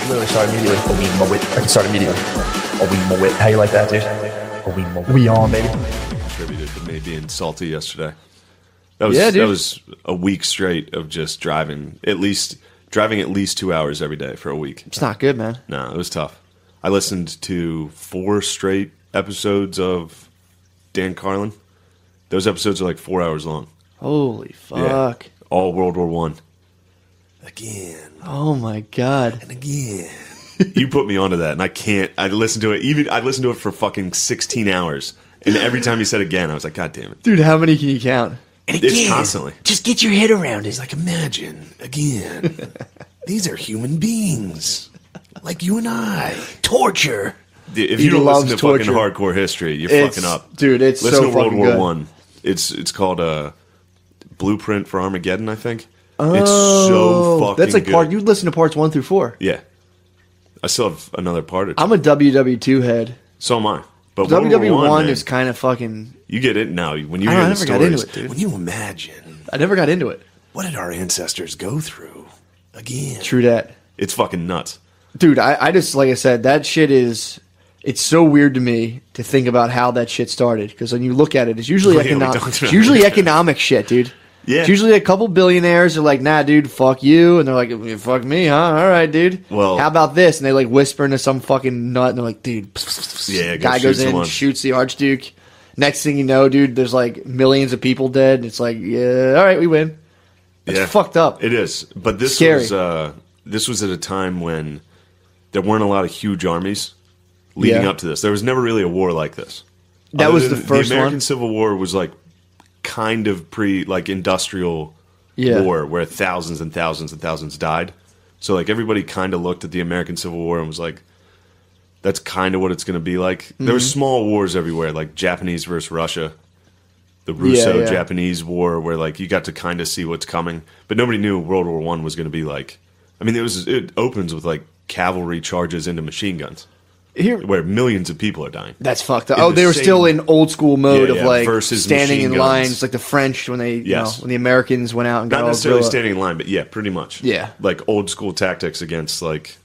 Literally start immediately. A wee mo wit. I can start immediately. A wee mo wit. How you like that, dude? A wee mo wit. We on, baby. Contributed to me being salty yesterday. That was, Yeah, dude. That was a week straight of just driving at least 2 hours every day for a week. It's not good, man. No, it was tough. I listened to 4 straight episodes of Dan Carlin. Those episodes are like 4 hours long. Holy fuck. Yeah. All World War One. Again. Oh my god. And again. You put me onto that, and I can't. I listened to it. I listened to it for fucking 16 hours, and every time he said again, I was like, God damn it! Dude, how many can you count? And again, It's constantly. just get your head around it. He's like, imagine again. These are human beings, like you and I. Torture. If He you don't listen loves to torture. fucking hardcore history, you're It's- fucking up, dude, it's listen so to World fucking War good. One. It's called Blueprint for Armageddon, I think. It's so fucking that's like good. you listen to parts 1 through 4. Yeah, I still have another part or two. I'm a WW2 head. So am I. But World War WW1 man, is kind of fucking. you get it now. When you I hear the never got into stories, it, dude. when you imagine I never got into it. what did our ancestors go through again, True that. it's fucking nuts. Dude, I just, like I said, that shit is. It's so weird to me to think about how that shit started. Because when you look at it, it's usually Yeah, we economic. talked It's about usually it. economic shit, dude. Yeah. It's usually a couple billionaires are like, nah, dude, fuck you. And they're like, fuck me, huh? All right, dude. Well- how about this? And they like whisper into some fucking nut. And they're like, dude. Yeah, go Guy shoot goes in, someone. shoots the Archduke. Next thing you know, dude, there's like millions of people dead. And it's like, yeah, all right, we win. It's fucked up. It is, but this Scary. was at a time when there weren't a lot of huge armies leading Yeah. up to this. There was never really a war like this. That Other was the than first The American one? Civil War was like kind of industrial Yeah. war where thousands and thousands and thousands died. So like everybody kind of looked at the American Civil War and was like, that's kind of what it's going to be like. There were Mm-hmm. small wars everywhere, like Japanese versus Russia. The Russo-Japanese War, where like you got to kind of see what's coming, but nobody knew World War One was going to be like. I mean, it opens with like cavalry charges into machine guns, Here, where millions of people are dying. That's fucked up. In Oh, the they were same- still in old school mode Yeah, of yeah, like versus standing in machine guns. lines, like the French when they, Yes. when the Americans went out and got Not all necessarily guerrilla. standing in line, but yeah, pretty much. Yeah. like old school tactics against like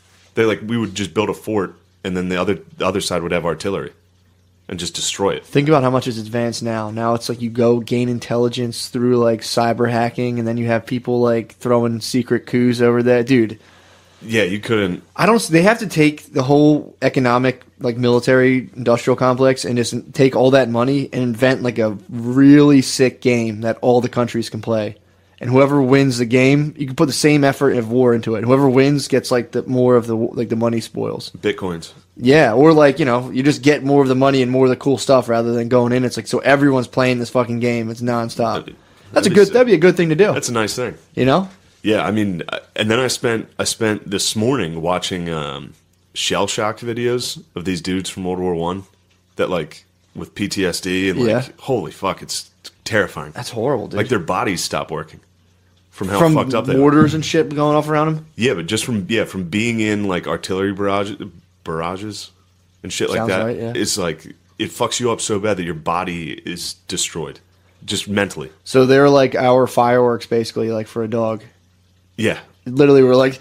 we would just build a fort, and then the other side would have artillery, and just destroy it. Think about how much is advanced now. Now it's like you go gain intelligence through like cyber hacking, and then you have people like throwing secret coups over there, dude. Yeah, you couldn't. I don't. They have to take the whole economic, like military industrial complex, and just take all that money and invent like a really sick game that all the countries can play. And whoever wins the game, you can put the same effort of war into it. Whoever wins gets like the more of the the money spoils. Bitcoins. Yeah, or like you just get more of the money and more of the cool stuff rather than going in. It's like so everyone's playing this fucking game. It's nonstop. That'd be sick. That'd be a good thing to do. That's a nice thing. You know. Yeah, I mean, and then I spent this morning watching shell shock videos of these dudes from World War One that like with PTSD and like Yeah. holy fuck, it's terrifying. That's horrible, dude. Like their bodies stop working from how From fucked up they are. mortars and shit going off around them. Yeah, but just from being in like artillery barrages and shit like Sounds that. right, yeah. It's like it fucks you up so bad that your body is destroyed, just mentally. So they're like our fireworks, basically, like for a dog. Yeah, Literally, we're like,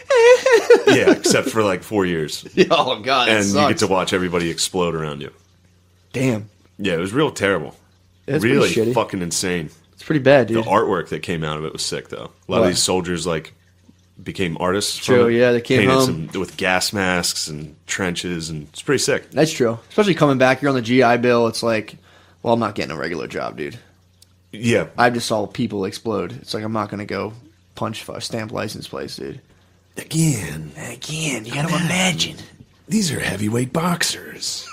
yeah, except for like 4 years, oh god, and you get to watch everybody explode around you. damn, Yeah, it was real terrible. That's pretty Really shitty. fucking insane. it's pretty bad, The dude. artwork that came out of it was sick, though. A lot What? of these soldiers like became artists. From True, it, yeah, they came painted home. with gas masks and trenches, and it's pretty sick. That's true. Especially coming back, you're on the GI Bill. It's like, well, I'm not getting a regular job, dude. Yeah, I just saw people explode. It's like I'm not gonna go punch for a stamp license place, dude. again, Again, you gotta imagine. these are heavyweight boxers.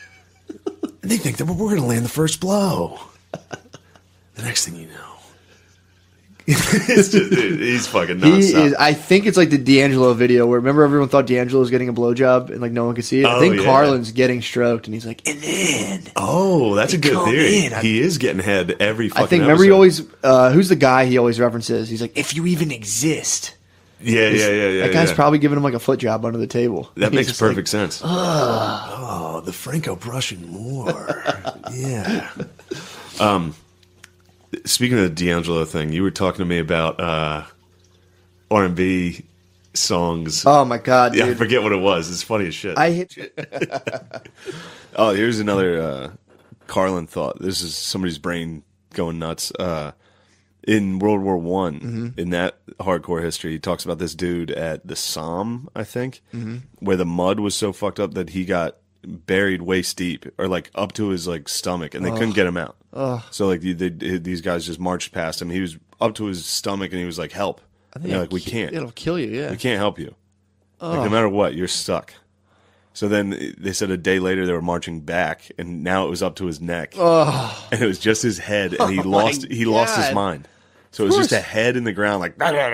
They think that we're going to land the first blow. The next thing you know, it's just, dude, he's fucking He nonstop. is. I think it's like the D'Angelo video where remember everyone thought D'Angelo was getting a blowjob and like no one could see it. I Oh, think yeah. Carlin's getting stroked and he's like, And then Oh, that's a good come theory. in. He is getting head every fucking I think. Remember, he episode. always who's the guy he always references? He's like, if you even exist. Yeah. that guy's probably giving him like a foot job under the table. That He's makes just like, perfect sense. Oh, the Franco-Prussian War. Yeah. Speaking of the D'Angelo thing, you were talking to me about R&B songs. Oh my god, dude. Yeah, I forget what it was. It's funny as shit. I hit. Oh, here's another Carlin thought. This is somebody's brain going nuts. In World War One, in that hardcore history, he talks about this dude at the Somme, I think, where the mud was so fucked up that he got buried waist deep, or like up to his like stomach, and they couldn't get him out. So like these guys just marched past him. He was up to his stomach, and he was like, "Help!" And they're like, "We can't. It'll kill you. Yeah. We can't help you. Like, no matter what, you're stuck." So then they said a day later they were marching back, and now it was up to his neck, and it was just his head, and he lost his mind. So it was just a head in the ground, like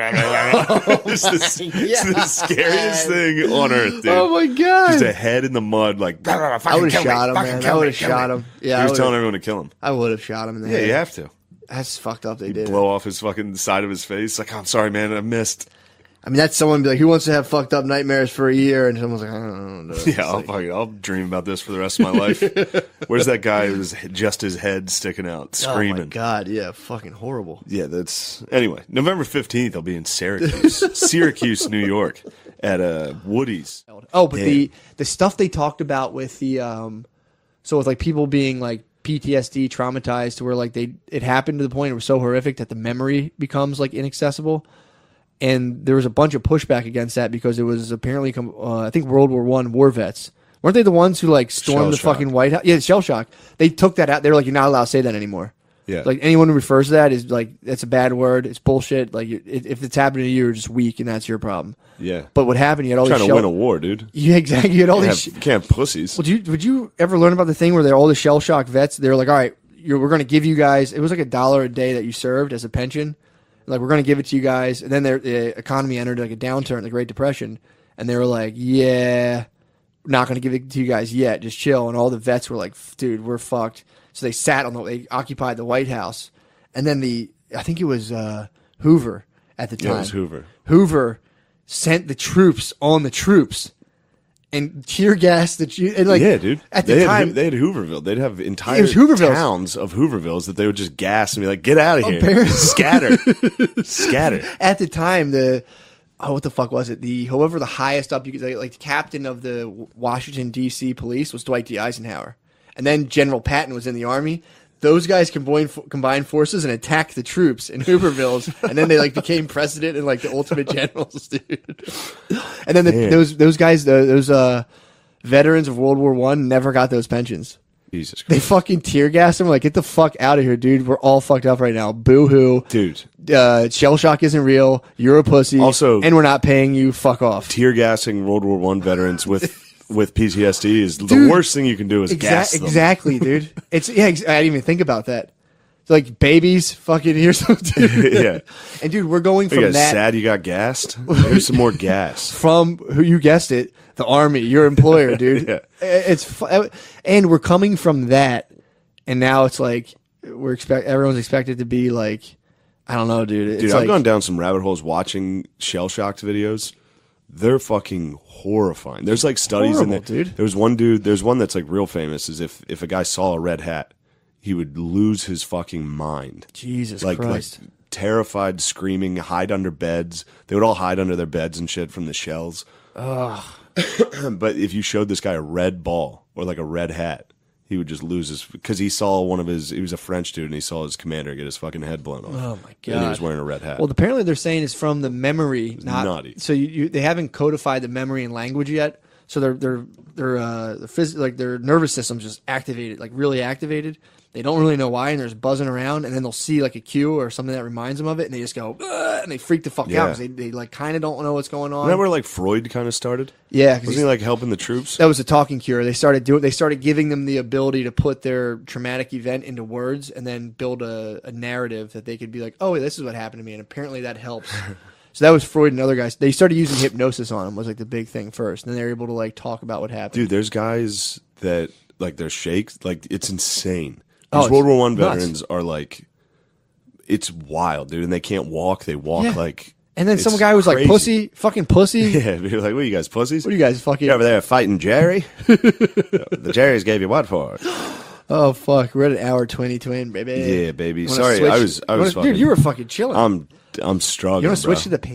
it's the scariest thing on earth, dude. Oh my god! Just a head in the mud, like I would have shot him, man. I would have shot him. Yeah, he was telling everyone to kill him. I would have shot him in the Yeah, head. you have to. That's fucked up. They did. Blow off his fucking side of his face. Like, I'm sorry, man, I missed. I mean, that's someone be like, who wants to have fucked up nightmares for a year? And someone's like, I don't know. Yeah, I'll dream about this for the rest of my life. Where's that guy who's just his head sticking out, screaming? Oh my god, yeah, fucking horrible. Yeah, that's anyway. November 15th, I'll be in Syracuse, New York, at Woody's. Oh, but the stuff they talked about with the so with like people being like PTSD traumatized to where like it happened to the point it was so horrific that the memory becomes like inaccessible. And there was a bunch of pushback against that because it was apparently, I think World War I war vets. Weren't they the ones who like stormed the fucking White House? Yeah, shell shock. They took that out. They were like, you're not allowed to say that anymore. Yeah. Like anyone who refers to that is like, that's a bad word. It's bullshit. Like if it's happening to you, you're just weak and that's your problem. Yeah. But what happened, you had all trying these to win a war, dude. Yeah, exactly. You had all these. Can't pussies. Well, would you ever learn about the thing where they're all the shell shock vets? They're like, all right, we're going to give you guys, it was like $1 a day that you served as a pension. Like, we're going to give it to you guys. And then the economy entered like a downturn, the Great Depression. And they were like, yeah, not going to give it to you guys yet. Just chill. And all the vets were like, dude, we're fucked. So they they occupied the White House. And then I think it was Hoover at the time. Yeah, it was Hoover. Hoover sent the troops on the troops. And tear gas and like, yeah, dude. At the time, they had Hooverville. They'd have entire towns of Hoovervilles that they would just gas and be like, "Get out of here, scatter." At the time, what the fuck was it? However, the highest up you could like the captain of the Washington D.C. police was Dwight D. Eisenhower, and then General Patton was in the army. Those guys combined forces and attacked the troops in Hoovervilles, and then they like became president and like the ultimate generals, dude. And then those guys, those veterans of World War I, never got those pensions. Jesus Christ. They fucking tear gassed them. Like, get the fuck out of here, dude. We're all fucked up right now. Boo hoo, dude. Shell shock isn't real. You're a pussy. Also, and we're not paying you. Fuck off. Tear gassing World War I veterans with PTSD is the worst thing you can do is gas them. Exactly, dude. I didn't even think about that. It's like babies, fucking here's some dude. Yeah. And dude, we're going from you guys that. Sad you got gassed? Here's some more gas. From who you guessed it, the army, your employer, dude. Yeah. And we're coming from that, and now it's like everyone's expected to be like, I don't know, dude. Dude, I've gone down some rabbit holes watching shell shocked videos. They're fucking horrifying. There's like studies in there. Dude. There's one that's like real famous is if a guy saw a red hat, he would lose his fucking mind. Jesus Christ. Like terrified, screaming, hide under beds. They would all hide under their beds and shit from the shells. Ugh. But if you showed this guy a red ball or like a red hat, he would just lose his, because he saw he was a French dude and he saw his commander get his fucking head blown off. Oh my god! And he was wearing a red hat. Well, apparently they're saying it's from the memory, not nutty. So they haven't codified the memory and language yet. So their nervous system's just activated, like really activated. They don't really know why, and they're just buzzing around, and then they'll see like a cue or something that reminds them of it, and they just go, and they freak the fuck out because they like kind of don't know what's going on. Isn't that where like Freud kind of started? Yeah, wasn't he like helping the troops? That was a talking cure. They started giving them the ability to put their traumatic event into words, and then build a narrative that they could be like, oh, this is what happened to me, and apparently that helps. So that was Freud and other guys. They started using hypnosis on them was like the big thing first, and then they were able to like talk about what happened. Dude, there's guys that like they're shakes, like it's insane. These World War I veterans are like, it's wild, dude, and they can't walk. They walk like. And then some guy was crazy. like, pussy, fucking pussy. Yeah, you're like, what are you guys, pussies? What are you guys fucking? You're over there fighting Jerry? The Jerry's gave you what for? Oh, fuck. We're at an hour 20 twin, baby. Yeah, baby. Sorry, I was fucking. Dude, you were fucking chilling. I'm struggling. You want to switch bro. to the page?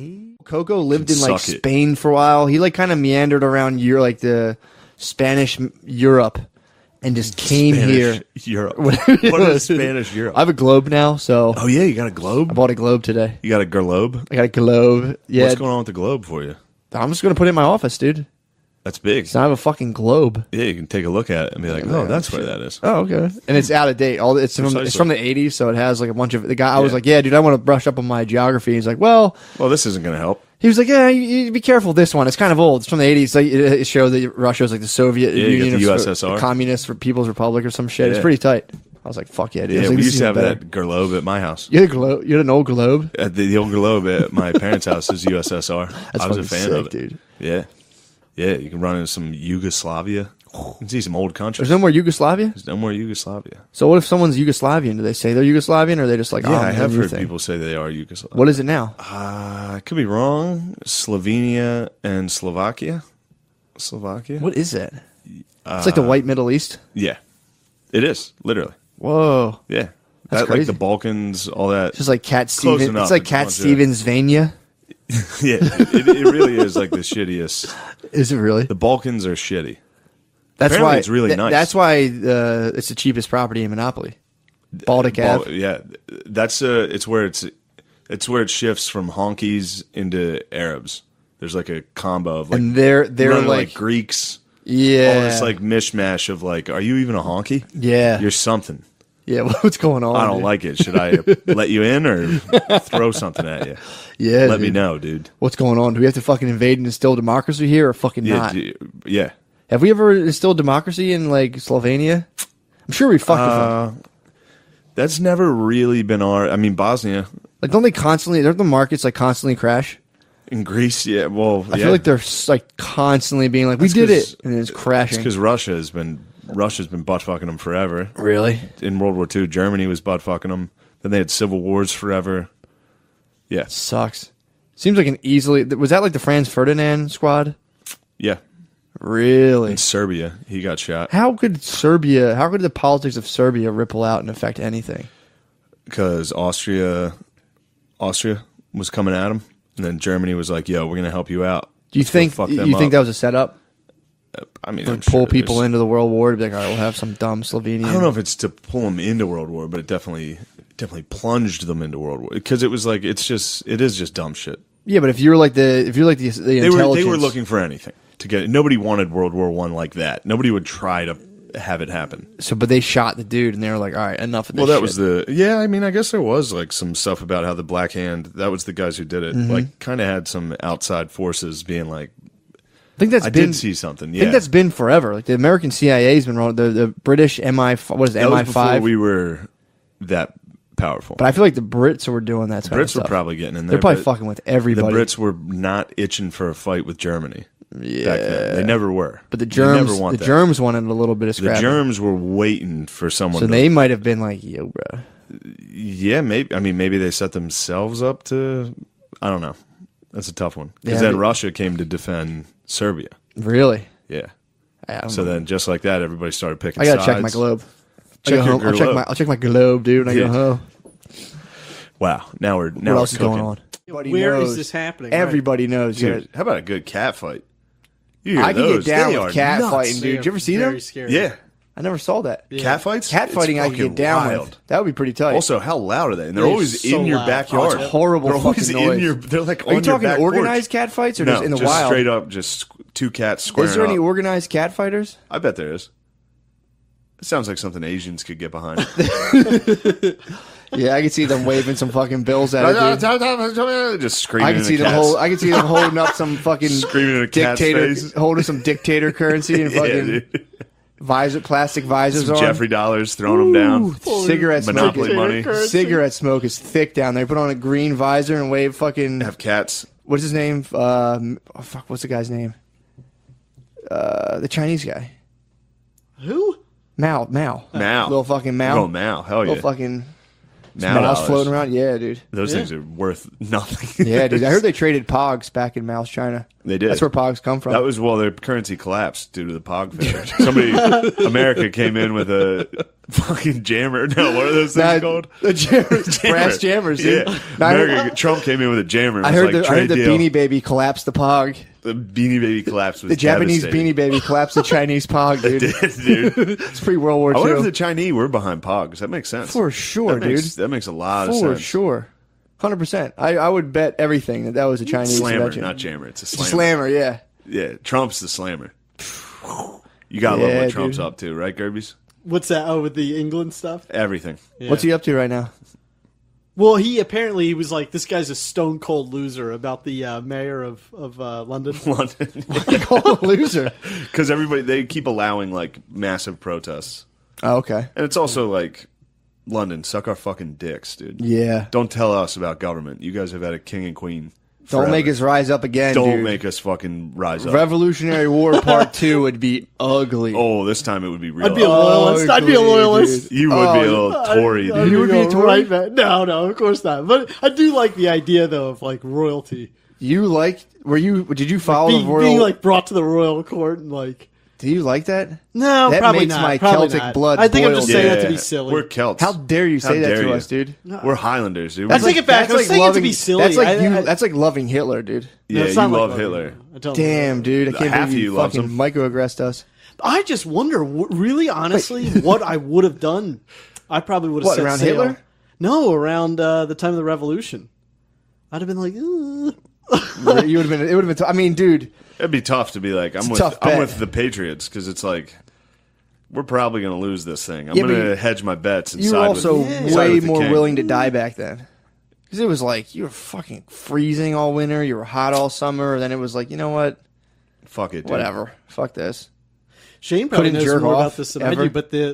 Coco lived in like Suck it. Spain for a while. He like kind of meandered around Europe, like the Spanish Europe, and just came here. Europe. Whatever it What was. is Spanish Europe? I have a globe now, so Oh yeah, you got a I globe. bought a globe today. You got a globe. I got a globe. Yeah, What's going on with the globe for you? I'm just gonna put it in my office, dude. That's big. So I have a fucking globe. Yeah, you can take a look at it and be like, oh, that's where that is. Oh, okay. And it's out of date. It's Precisely. from the 80s, so it has like a bunch of the guy. I was Yeah. like, yeah, dude, I want to brush up on my geography. He's like, well, Well, this isn't going to help. he was like, yeah, you be careful. With this one, it's kind of old. It's from the 80s. Like, it showed that Russia was like the Soviet Yeah, you Union, got or the USSR. Communist People's Republic, or some shit. It's Yeah. pretty tight. I was like, fuck yeah, dude. I Yeah, was like, we this used is to have even better. that globe at my house. You had a globe. You had an old globe. At the old globe at my parents' house is USSR. That's I was a fucking fan sick, of it. dude. Yeah. Yeah, you can run into some Yugoslavia. You can see some old countries. There's no more Yugoslavia. There's no more Yugoslavia. So what if someone's Yugoslavian? Do they say they're Yugoslavian, or are they just like, Yeah, I I'm have your heard thing? people say they are Yugoslavia. What is it now? I could be wrong. Slovenia and Slovakia. Slovakia? What is that? It's like the white Middle East. Yeah. It is, literally. Whoa. Yeah. That's Like crazy. the Balkans, all that. It's just like Cat Close Stevens. enough. It's like It's Cat a bunch of- Stevens Vania. Yeah, it really is like the shittiest. Is it really? The Balkans are shitty. That's apparently why it's really nice. That's why it's the cheapest property in Monopoly. Baltic Ave. Yeah, that's it's where it shifts from honkies into Arabs. There's like a combo of like And they're running like, Greeks. yeah, All this like mishmash of like, are you even a honky? yeah, You're something. yeah. What's going on? I don't dude? like it. Should I let you in or throw something at you? Yeah, Let me dude. know, dude. What's going on? Do we have to fucking invade and instill democracy here, or fucking Yeah, not? yeah. Have we ever instilled democracy in like Slovenia? I'm sure we fucked with them. That's never really been our. I mean, Bosnia Like, don't they constantly? Don't the markets like constantly crash? in Greece. Yeah, well, I feel like they're like constantly being like, "We That's did 'cause- it," and it's crashing. because Russia's been butt fucking them forever. Really? In World War II, Germany was butt fucking them. Then they had civil wars forever. Yeah, Sucks. Seems like an easily. Was that like the Franz Ferdinand squad? yeah. Really? In Serbia, he got shot How could Serbia? How could the politics of Serbia ripple out and affect anything? because Austria was coming at him, and then Germany was like, "Yo, we're gonna help you out." Do you Let's go think? fuck You them think up. that was a setup I mean, to I'm pull sure people there's- into the World War? To be like, all right, we'll have some dumb Slovenian. I don't know if it's to pull them into World War, but it definitely plunged them into World War because it was like it is just dumb shit. Yeah, but if you're like the They intelligence, were looking for anything to get. Nobody wanted World War I like that. Nobody would try to have it happen. So, but they shot the dude, and they were like, all right, enough of this. Well, that shit. was the yeah. I mean, I guess there was like some stuff about how the Black Hand. That was the guys who did it. Mm-hmm. Like, kind of had some outside forces being like, I think that's I been. did see something. I Yeah, think that's been forever. Like the American CIA's been wrong. The British MI. What is it, that was before MI5? we were that powerful. But I feel like the Brits were doing that. Kind of Brits were stuff. probably getting in there. They're probably but fucking with everybody. The Brits were not itching for a fight with Germany. yeah, Back then. They never were. but the They germs, never want the that. germs wanted a little bit of The scrapping. germs were waiting for someone. So to, they might have been like, yo, bro. yeah, maybe. I mean, maybe they set themselves up to. I don't know. That's a tough one because Yeah, then but- Russia came to defend Serbia. Really? Yeah. I don't So know. then, just like that, everybody started picking. I gotta check sides. my globe. Check I go your home, globe. I'll check my globe, dude. And I Yeah. go home. Wow. Now we're What now else we're is cooking. going on? Everybody Where knows. is this happening? Everybody knows. Dude, Yeah. how about a good cat fight? You hear I can those. get down They with are cat nuts. fighting, They dude. are Did you ever see very them? Scary. Yeah. I never saw that. Yeah. Cat fights. Cat It's fighting, I can fucking get down wild. with. That would be pretty tight. Also, how loud are they? And they're They're always so in your loud. backyard. Oh, it's horrible They're always fucking in noise. your. They're like are on you talking your back organized porch. cat fights or No, just in the just wild? straight up, just two cats squaring Is there any up. organized cat fighters? I bet there is. It sounds like something Asians could get behind. Yeah, I can see them waving some fucking bills at it. Dude. Just screaming. I can in see a them cat's- hold. I can see them holding up some fucking Screaming in a cat's dictator, face. holding some dictator currency and Yeah, fucking dude. plastic visors Some on. Jeffrey dollars throwing them down. Cigarette smoke. Monopoly money. Cigarette smoke is thick down there. Put on a green visor and wave fucking. Have cats. What's his name? Oh fuck, what's the guy's name? The Chinese guy. Who? Mao. Mao. Little fucking Mao. Oh, Mao. Hell yeah. Little fucking Mao mouse dollars. floating around. Yeah, dude. Those Yeah. things are worth nothing. Yeah, dude. I heard they traded Pogs back in Mao's China. They did. That's where Pogs come from. That was their currency collapsed due to the Pog failure. Somebody, America came in with a Fucking jammer. No, what are those things called? The jammers, brass jammers. Dude. Yeah. Now, Trump came in with a jammer. And I was heard like, the, I heard the trade deal. Beanie Baby collapsed the Pog. The Beanie Baby collapse was The Japanese devastating. Beanie Baby collapsed the Chinese Pog, dude. Dude. It's pre World War I wonder if II. the Chinese were behind Pogs. That makes sense. For sure, that makes, dude. That makes a lot of For sense. sure. 100%. I would bet everything that was a Chinese Slammer, invention. not jammer. It's a It's a slammer. slammer, yeah. Yeah, Trump's the slammer. You gotta love Yeah, what Trump's dude. up to, right, Gerbies? What's that? Oh, with the England stuff? Everything. Yeah. What's he up to right now? Well, he was like, this guy's a stone cold loser about the mayor of London. London. Oh, loser. Because they keep allowing like massive protests. Oh, okay. And it's also like, London, suck our fucking dicks, dude. Yeah. Don't tell us about government. You guys have had a king and queen. Don't forever. make us rise up again, Don't dude. make us fucking rise up. Revolutionary War Part 2 would be ugly. Oh, this time it would be real. I'd be a loyalist. I'd be a Ugly, loyalist. dude. You would be a little Tory, dude. You would be a Tory? Right, man. No, of course not. But I do like the idea, though, of like royalty. Did you follow the royal? Being like brought to the royal court and like. Do you like that? No, That probably makes not. my Probably Celtic not. blood I think I'm boil, just dude. saying that to be silly. We're Celts. How dare you say How that dare to you? us, dude? We're Highlanders, dude. I take it back. I was saying it to be silly. That's like I- that's like loving Hitler, dude. Yeah, it's you not like love loving Hitler. him. I don't Damn, dude, I can't Half believe of you you loves fucking him. microaggressed us. I just wonder, really honestly, what I would have done. I probably would have What, set around sail. Hitler? No, around the time of the revolution. I'd have been like, "Ugh." You would have been. It would have been. I mean, dude, It'd be tough to be like, I'm tough bet. with the Patriots because it's like we're probably going to lose this thing. I'm Yeah, going but to hedge my bets and you were side also with, side way with the more king. willing to die back then. Because it was like you were fucking freezing all winter, you were hot all summer, and then it was like, you know what? Fuck it, dude. Whatever. Fuck this. Shane probably Couldn't knows jerk more off about this than I ever. do, but the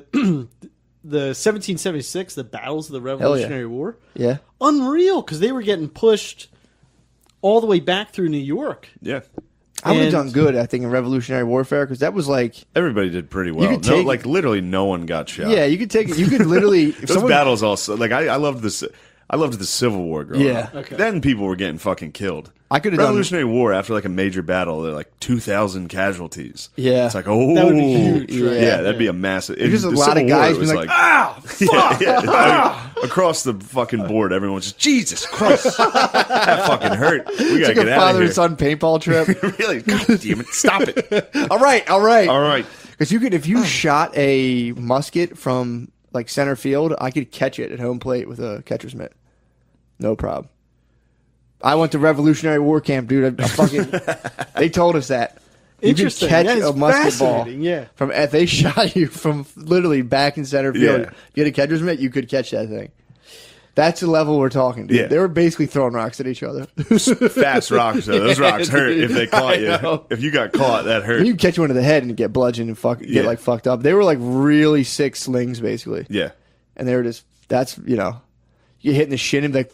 1776, the battles of the Revolutionary War, Yeah. unreal because they were getting pushed all the way back through New York. Yeah. I would have And- done good, I think, in Revolutionary Warfare because that was like, Everybody did pretty well. could take- like literally no one got shot. yeah, you could take it. You could literally. If Those someone, battles also like I loved this. I loved the Civil War growing Yeah. up. Okay. Then people were getting fucking killed. I could have done. Revolutionary War after like a major battle, they're like 2,000 casualties. Yeah. It's like, oh, That would be huge, Yeah, right? that'd be a massive. There's just a the lot of Civil War, guys it was being like, ah, yeah, yeah. I mean, across the fucking board, everyone's just Jesus Christ, that fucking hurt. We gotta it's like get a out father of and here. son paintball trip. Really, God damn it, stop it! all right. All right, Because you could, if you shot a musket from like center field, I could catch it at home plate with a catcher's mitt. No problem. I went to Revolutionary War camp, dude. I fucking. They told us that. You could Interesting. catch Yeah, it's a musket ball fascinating, yeah. from if they shot you from literally back in center field. Yeah. If you had a catcher's mitt, you could catch that thing. That's the level we're talking, dude. Yeah. They were basically throwing rocks at each other. fast rocks. Though. Those rocks hurt if they caught I you. know. If you got caught, that hurt. You can catch one in the head and get bludgeoned and get Yeah. like fucked up. They were like really sick slings, basically. Yeah. And they were just, that's, you know, you hit in the shin and be like,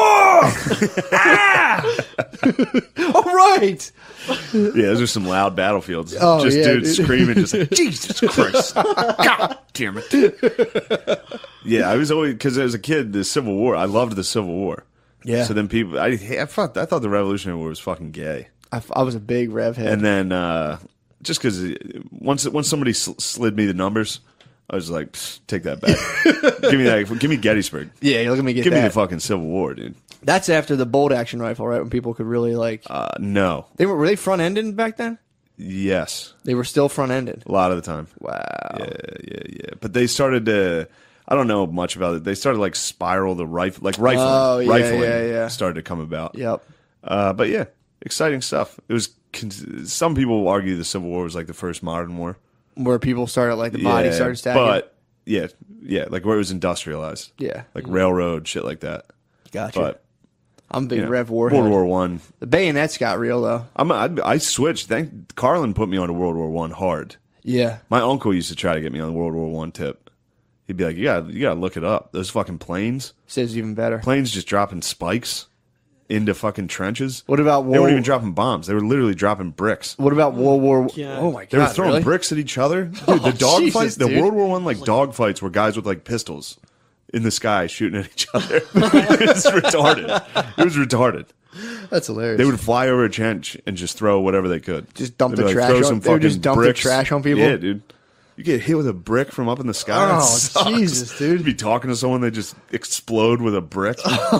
fuck! Ah! All right! Yeah, those are some loud battlefields. Oh, just yeah, dudes dude. screaming, just like, Jesus Christ. God damn it. Yeah, I was always, because as a kid, the Civil War, I loved the Civil War. Yeah. So then people, I thought the Revolutionary War was fucking gay. I was a big Rev head. And then, just because once somebody slid me the numbers, I was like, "Psst, take that back. Give me Gettysburg. yeah, look at me get Give me the that. fucking Civil War, dude. That's after the bolt action rifle, right? When people could really like, No. were they front ended back then? Yes. They were still front ended. A lot of the time. Wow. Yeah. But they started to, I don't know much about it. They started like spiral the rifle, like rifling. Oh, yeah, rifling yeah. started to come about. Yep. But yeah, exciting stuff. It was, some people argue the Civil War was like the first modern war. Where people started like the body started stacking. But yeah, like where it was industrialized. Yeah. Like railroad, shit like that. Gotcha. But I'm a big you know, Rev war World head. War One. The bayonets got real though. I switched. Carlin put me on to World War One hard. Yeah. My uncle used to try to get me on the World War One tip. He'd be like, you gotta look it up. Those fucking planes Says even better. just dropping spikes into fucking trenches. What about They weren't World? even dropping bombs. They were literally dropping bricks. What about World War? Yeah. Oh my god! They were throwing really? bricks at each other. Dude, the dog Jesus, fights, the dude. World War One like dog fights were guys with like pistols in the sky shooting at each other. It was retarded. It was retarded. That's hilarious. They would fly over a trench and just throw whatever they could. Just dump They'd the be trash throw on- some they would just fucking dump the bricks. trash on people? Yeah, dude. You get hit with a brick from up in the sky. Oh, That sucks. Jesus, dude. You'd be talking to someone, they just explode with a brick.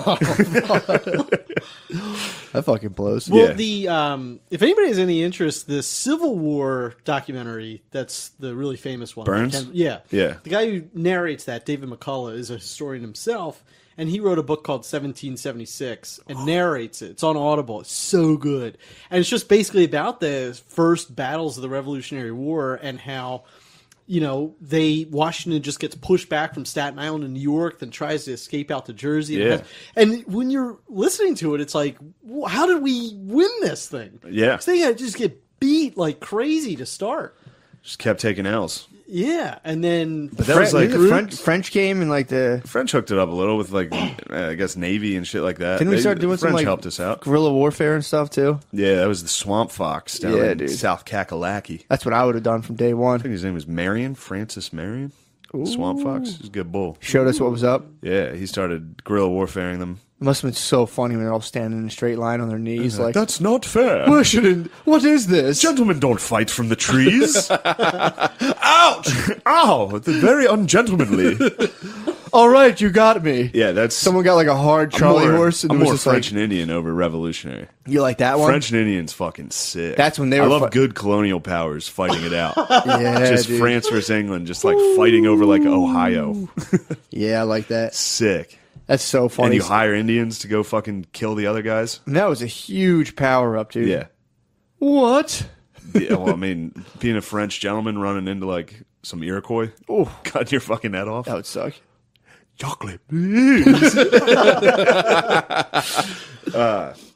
That fucking blows. Well, Yeah. the if anybody has any interest, the Civil War documentary, that's the really famous one. Burns? Yeah. Yeah. The guy who narrates that, David McCullough, is a historian himself, and he wrote a book called 1776 and narrates it. It's on Audible. It's so good. And it's just basically about the first battles of the Revolutionary War and how, Washington just gets pushed back from Staten Island to New York, then tries to escape out to Jersey. Yeah. And when you're listening to it, it's like, how did we win this thing? Yeah. 'Cause they had to just get beat like crazy to start. Just kept taking L's. Yeah, and then But that was like the French came and like the French hooked it up a little with like I guess Navy and shit like that. Didn't we start doing French some like helped us out. guerrilla warfare and stuff too? Yeah, that was the Swamp Fox down Yeah, in dude. South Kakalaki. That's what I would have done from day I one. think his name was Marion, Francis Marion. Swamp Fox. He's a good bull. Showed us what was up. Yeah, he started guerrilla warfaring them. It must have been so funny when they're all standing in a straight line on their knees, like That's not fair. "We shouldn't- What is this? Gentlemen don't fight from the trees. Ouch! Ow! They're very ungentlemanly. All right, you got me. Yeah, that's Someone got like a hard Charlie horse, and I'm it was more just French like, and Indian over revolutionary. you like that one? French and Indian's fucking sick. That's when they I were love fu- good colonial powers fighting it out. Yeah, Just dude. France versus England, just like fighting over like Ohio. Yeah, I like that. Sick. That's so And funny. you hire Indians to go fucking kill the other guys. And that was a huge power up, dude. Yeah. What? Yeah, well, I mean, being a French gentleman running into like some Iroquois, cutting your fucking head off. That would suck. Chocolate, please.